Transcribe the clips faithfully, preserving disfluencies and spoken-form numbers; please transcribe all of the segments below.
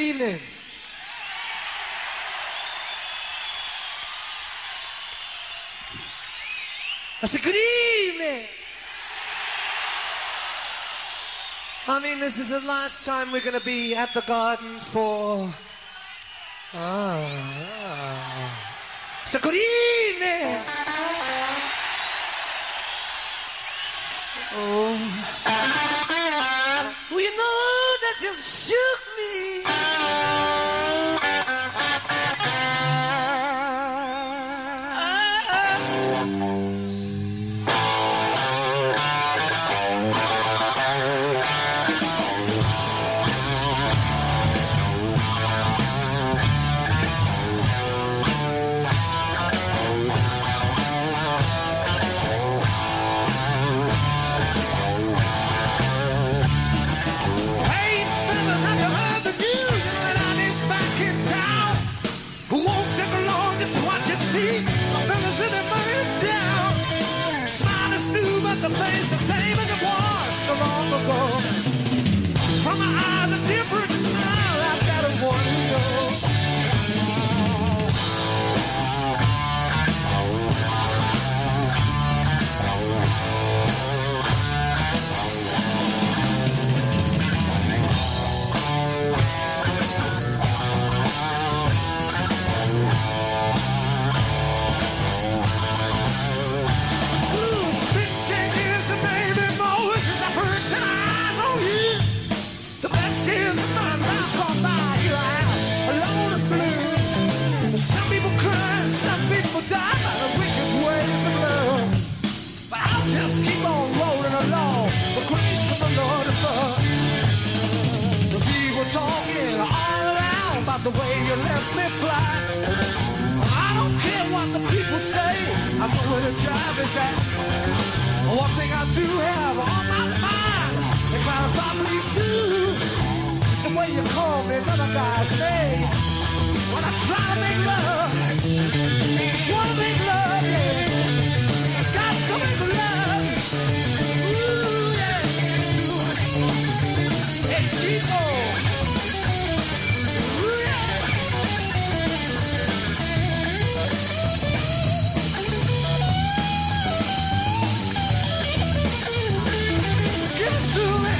evening. I said, good evening. I mean, this is the last time we're going to be at the garden for... Ah. So good evening. Oh. Well, you know that just shook me. The face the same as it was so long ago. From my eyes a different smile, I've got a one to go. Just keep on rolling along, the grace of the Lord above. The people talking all around about the way you left me fly. I don't care what the people say, I know where the drive is at. One thing I do have on my mind, and my families too, it's the way you call me another guy's name. When I try to make love, wanna make love, yes. Got to make love. Ooh, yes. Hey, people. Ooh, yeah. Give it to me.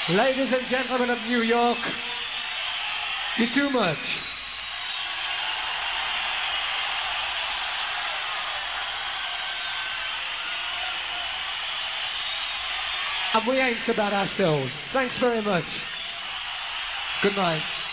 Ladies and gentlemen of New York, you're too much. And we ain't so bad ourselves. Thanks very much. Good night.